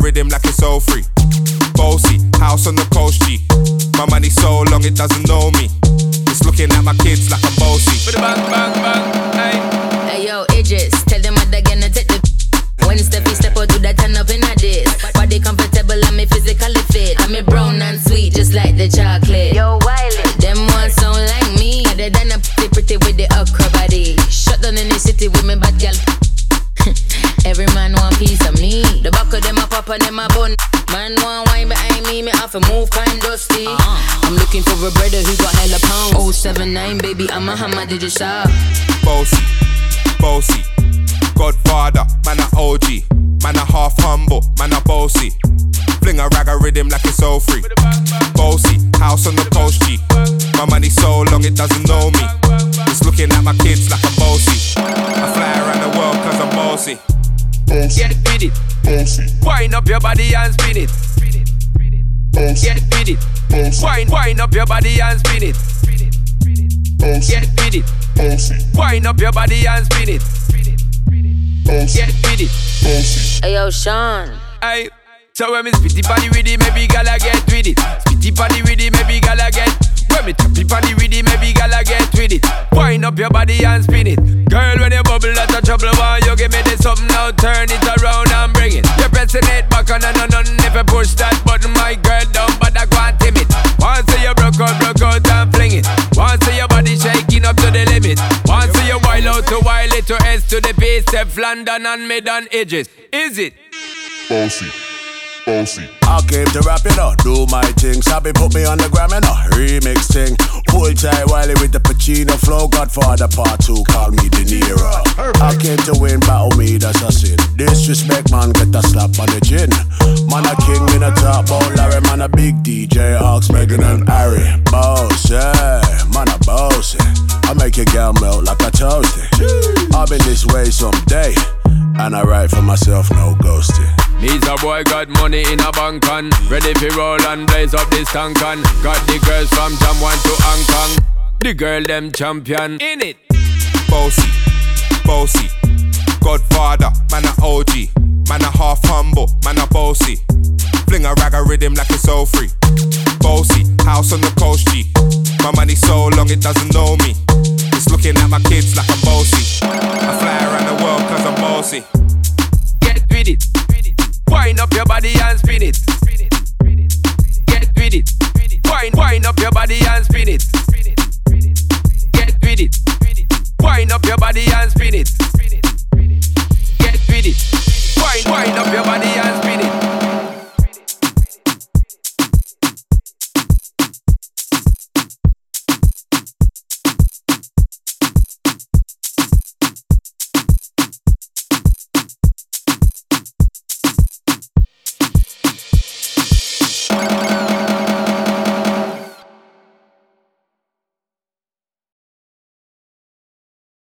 rhythm like it's all free. Bossy, house on the coast G. My money so long it doesn't know me. It's looking at my kids like I'm bossy. Bang, bang, bang, hey. Hey yo, Idris, tell them what they're gonna take the. When Steffi step out to that turn up in a this. Body comfortable and me physically fit. I'm a brown and sweet just like the chocolate. Yo, Wiley, them ones sound like me. Other than a pretty with the okra body. Shut down in the city with me bad girl. Every man want piece of me. The back of them a pop and them a bun. Man want wine behind me have to move kind dusty. I'm looking for a brother who got hella pounds. 079 baby, I'm a hammer, did you shop? Bossy, bossy, Godfather, man a OG. Man a half humble, man a bossy. Fling a rag a rhythm like it's all free. Bossy, house on the coast G. My money so long it doesn't know me. It's looking at my kids like I'm bossy. I fly around the world cause I'm bossy. Get with it, bossy. Wind up your body and spin it. Bossy. Get with it, bossy. Wind up your body and spin it. Bossy. Get with it, bossy. Wind up your body and spin it. Bossy. Get with it, bossy. Hey yo, Sean. Aye. So when me spitty body with it, maybe gala get with it. Spitty body with it, maybe gala get. When me tappy body with it, maybe gala get with it. Wind up your body and spin it. Girl, when you bubble, that's a trouble. Why you give me this something now? Turn it around and bring it. You're pressing it back on and on. If you push that button, my girl, down, but I can't timid. Once you broke out and fling it. Once your body shaking up to the limit. Once you wild out to wild it to S to the base, Steph London and mid on edges. Is it? Bossy. Bossy. I came to rap it up, do my thing. Sabi put me on the gram and a remix thing. Hold tight Wiley with the Pacino flow. Godfather part 2, call me De Niro. I came to win, battle me, that's a sin. Disrespect man, get a slap on the chin. Man a king in a top, oh Larry. Man a big DJ, Ox, Megan and Harry. Boss, yeah, man a boss. I make your girl melt like a toasty. I've been this way someday, and I write for myself, no ghosting. Me's a boy got money in a bank on. Ready for roll and blaze up this tank on. Got the girls from Jamwan to Hong Kong. The girl them champion. In it. Bossy, bossy, Godfather, man a OG. Man a half humble, man a bossy. Fling a rag a rhythm like it's all free. Bossy, house on the coast G. My money so long it doesn't know me. It's looking at my kids like I'm bossy. I fly around the world cause I'm bossy.